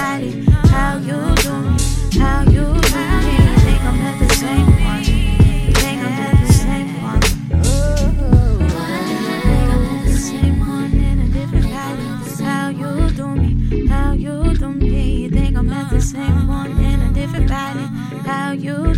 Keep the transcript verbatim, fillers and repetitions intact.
body. How you do me, how you do me. You think I'm not the same one? You think I'm not the same one? You think I'm not the same one in a different body. How you do me, how you do me. You think I'm not the same one in a different body. How you